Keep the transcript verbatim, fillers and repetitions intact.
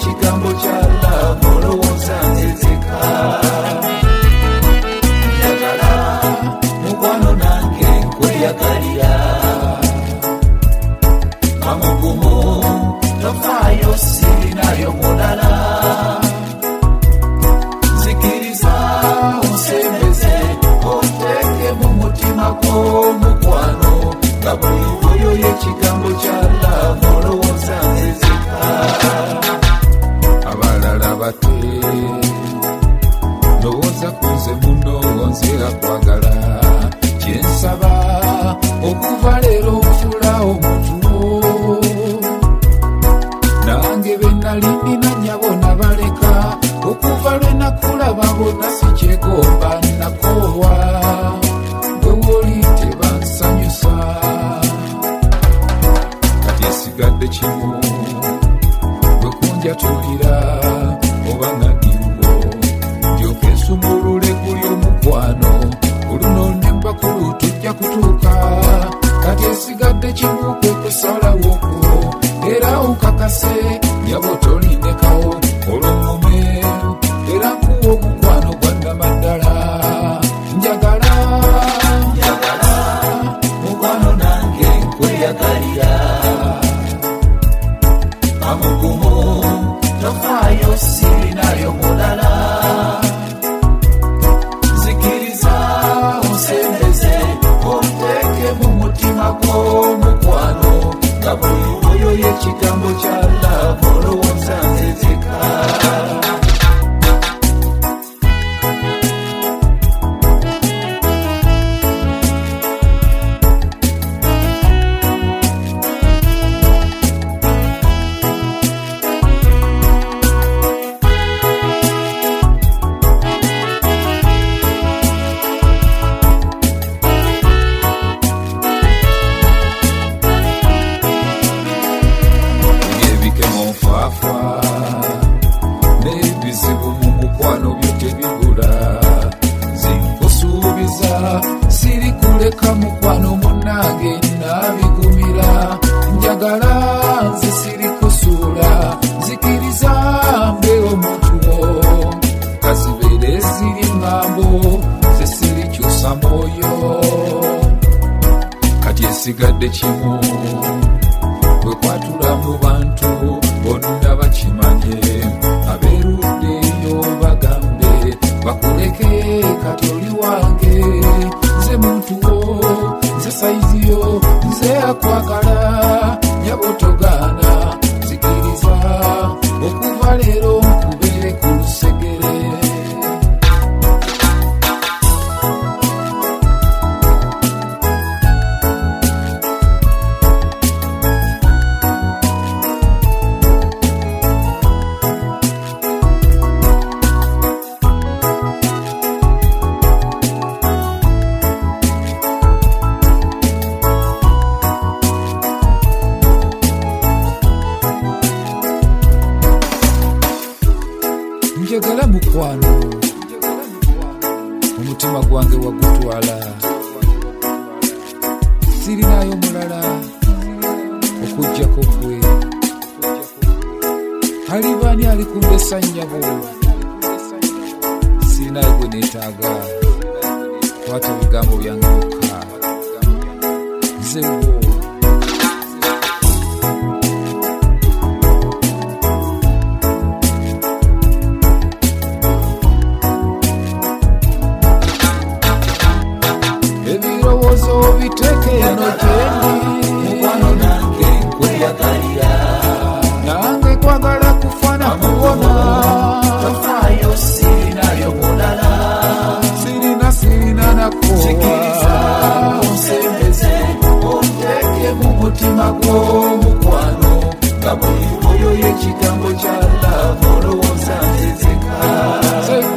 yekigambo kya love olowooza nzezeka njagala mukwano nange nkweyagalira mamugumu tofaayo sirinayo mulala nzikiriza onsembeze oteeke mu mutima gw'omukwano nga buli oyo yekigambo kya love olowooza nzezeka abalala bate ndowooza kunze muno nzira kwagala kyensaba okuva leero nfula omuntu nange benali nina nyabo nabaleka okuva lwe nakulaba bonna sikyegomba nakowa gwe woli tebansanyusa kati esigadde kimu gwe kunjatulira oba nadiwo ndyoka ensumulule guli omukwano oluno nembakulu tujja kutuuka kati esigadde kimu kwe kusalawoko era onkakase yabo tolindekawo olw'omume era nkuwa omukwano gwannamaddala njagala njagala mukwano nange nkweyagalira mamugumu tofaayo sirinayo mulala nzikiriza onsembeze onteeke mu mutima gw'omukwano nga buli oyo yekigambo kya love olowooza nzezeka n'ebizibu mu mukwano byo tebibula zinkusuubiza siri kuleka mukwano munnange nabigumira njagala nze siri kusuula nzikiriza mbe omutuwo kazibeere ziri ngambo ze siri kyusa mwoyo kati esigadde kimu bwe kwatula mu bantu bonna bakimanye abeeruddeyo bagambe bakuleke kati oli wange nze muntu wo nze saiziyo nze akwagala nyabo togaana zikiriza okuva leero nkubeere ku lusegere njagala mukwano omutima gwange wagutwala sirinayo mulala okujjako gwe alibani alikundesa nnyabo sirinayo gwe neetaaga kwata ebigambo byange bokka nzewo biteke eno gyendi mukwano nange nkweyagalira nange kwagala kufana kuwona tofaayo sirinayo mulala sirina sirina nakowa onsembeze onteeke mu mutima gw'omukwano nga buli oyo yekigambo kya love olowooza nzezeka